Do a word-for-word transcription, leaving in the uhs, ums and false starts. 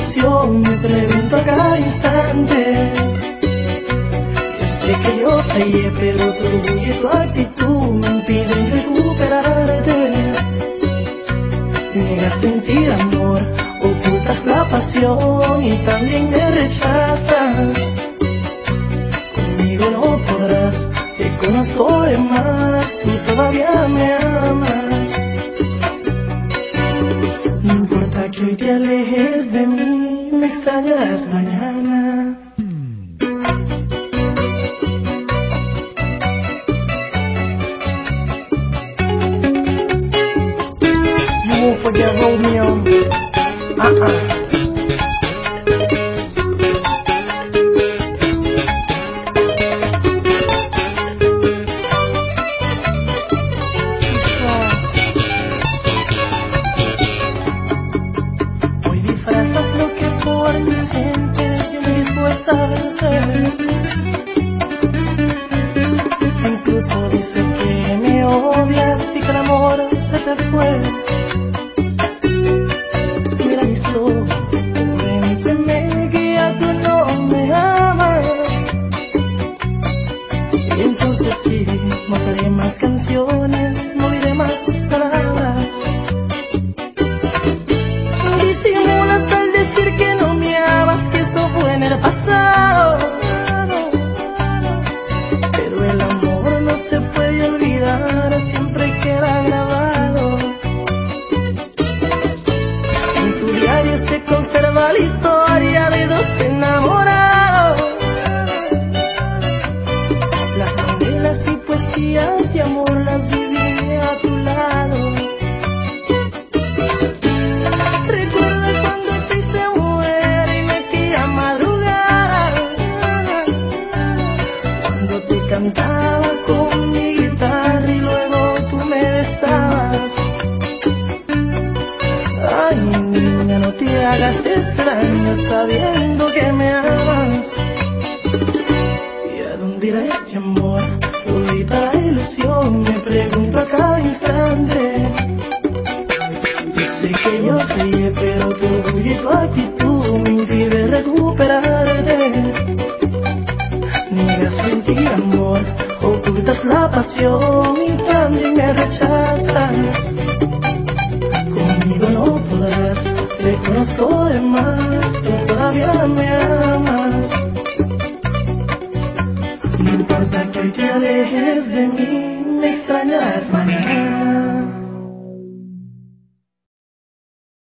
ilusión, me pregunto a cada instante. Yo sé que yo fallé, pero tu orgullo y tu actitud me impiden recuperarte. Niegas sentir amor, ocultas la pasión y también me rechazas. Conmigo no podrás, te conozco de más, tú todavía me amas. No importa que hoy te alejes de mí, me extrañarás mañana. You won't forget Romeo. Uh-uh. Disfrazas lo que por ti sientes y estoy dispuesta a vencer. Incluso dices que me odias y que el amor se te fue. Mira mis ojos, convénceme que ya tú no me amas. Y entonces sí, no haré más canciones, no diré más palabras. Disimulas al decir que no me amas, que eso fue en el pasado. Pero el amor no se puede olvidar, siempre queda grabado. En tu diario se conserva la historia de dos enamorados. Las novelas y poesías de amor las viví a tu lado. Cantaba con mi guitarra y luego tú me besabas. Ay, niña, no te hagas extraño sabiendo que me amas. ¿Y a dónde irá este amor? Ahorita la ilusión, me pregunto a cada instante. Yo sé que yo fallé, pero tu orgullo y tu actitud me impide recuperarte. Niegas sentir amor, ocultas la pasión y también me rechazas. Conmigo no podrás, te conozco de más, tú todavía me amas. No importa que hoy te alejes de mí, me extrañarás.